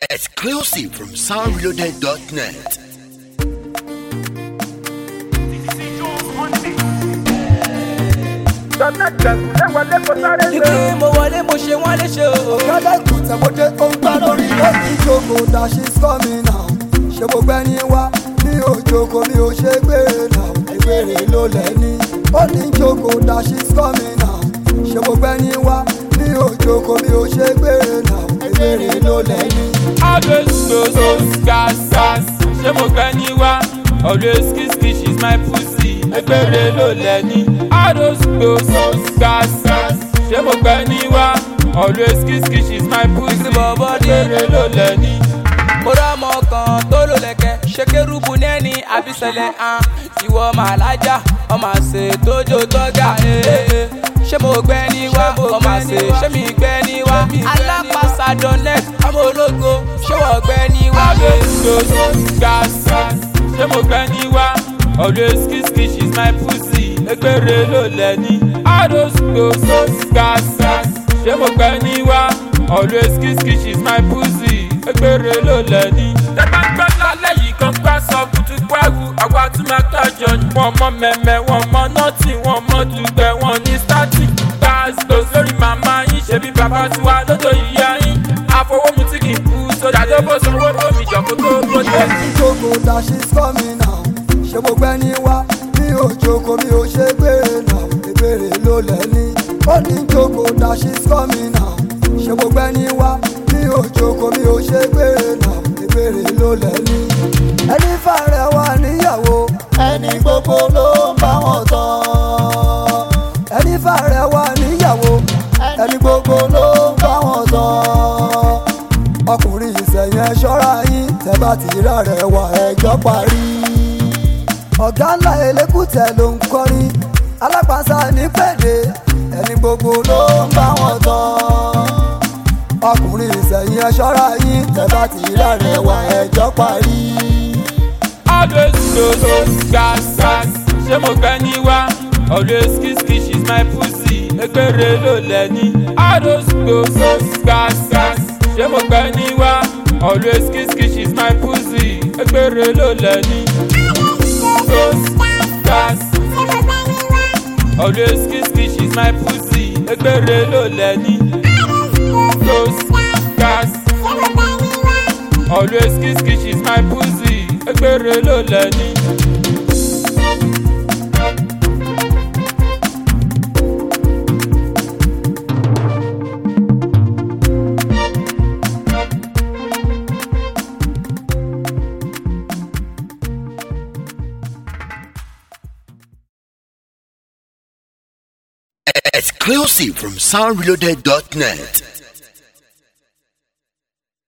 Exclusive from soundreloaded.net. Jíkí mo wọlé mo ṣe wọ́n léṣe o. Ọ̀gádà ìkùtẹ̀ mo dé ó ń gbá lórí lórí ìjókòó that she's coming now. Ṣé mo gbẹ́ ní wá ní òjòkó mi ò ṣe gbére now. Ìgbére ló lẹ́ni. Ó ní ìjókòó that she's coming now. Ṣé mo gbẹ́ ní wá ní òjòkó mi ò ṣe gbére now. Ìgbére ló lẹ́ni. Always close, gas, ṣé mo gbẹ́ ní wá? Always kiss kiss, she's my pussy. Ẹgbẹ́rẹ́ ló lẹ́ni. Always close, gas, ṣé mo gbẹ́ ní wá? Always kiss kiss, she's my pussy. Ẹgbẹ́rẹ́ ló lẹ́ni. Mo rọ́mọ kan tó lò lẹ̀kẹ̀, ṣé kérúbù nẹ́ni àbísẹ̀lẹ̀ hàn. Ìwọ màlájà, ọmọ àṣẹ tójó tọ́gà. Ṣé mo gbẹ́ ní wá? Ọmọ àṣẹ ṣé mi gbẹ́ ní wá? Alápàṣà donnet, ọmọ ológo, ṣé wọ́n gbẹ́ ní wá? Always close, gas, ṣé mo gbẹ́ ní wá? Always kiss kiss, she's my pussy. Ẹgbẹ́rẹ́ ló lẹ́ni. Always close, gas, ṣé mo gbẹ́ ní wá? Always kiss kiss, she's my pussy. Ẹgbẹ́rẹ́ ló lẹ́ni. Tẹ́gbà ń gbẹ́ lálẹ́ yìí kan gbá sọ kutu pẹ́rù. Àwa tún máa tọ́jọ́ ni. Wọ́n mọ mẹ́mẹ́, wọ́n mọ nọ́ọ̀tì, wọ́n mọ dùgbẹ́, wọ́n ní starting. Gbàgbó sórí màmá yín, ṣe bí bàbá tiwa lọ́dọ̀ ìyá yín. Àfọwọ́mu tí kì í kú, sójà tó bó sanwó lómi ìjọ̀kú tó bó Ó ní ìjókòó that she's coming now. Ṣé mo gbẹ́ ní wá ní òjòkó mi ò ṣe gbére now. Ìgbére ló lẹ́ni. Ó ní ìjókòó that she's coming now. Ṣé mo gbẹ́ ní wá ní òjòkó mi ò ṣe gbére now. Ìgbére ló lẹ́ni. Ẹni fàrẹ̀ wà níyàwó, ẹni gbogbo ló ń bá wọn tán. Ẹni fàrẹ̀ wà níyàwó, ẹni gbogbo ló ń bá wọn tán. Ọkùnrin ìsẹ̀yìn ẹ ṣọ́ra yín, tẹ́ bá ti rà rẹ̀ wà ẹjọ́ parí. Ọ̀gá ńlá elékùtẹ̀ ló ń kọrin, alápàṣà ní pèdè, ẹni gbogbo ló ń bá wọn tán. Ọkùnrin ìsẹ̀yìn ẹ ṣọ́ra yín, tẹ́ bá ti rà rẹ̀ wà ẹjọ́ parí. Always close, gas, ṣé mo gbẹ́ ní wá? Always kiss kiss, she's my pussy. Ẹgbẹ́rẹ́ ló lẹ́ni. Always close, gas, ṣé mo gbẹ́ ní wá? Always kiss kiss, she's my pussy. Ẹgbẹ́rẹ́ ló lẹ́ni. Close, gas, always kiss kiss, she's my pussy. Ẹgbẹ́rẹ́ ló lẹ́ni. Close, gas, always kiss kiss, she's my pussy. Ẹgbẹ́rẹ́ ló lẹ́ni. Exclusive from soundreloaded.net.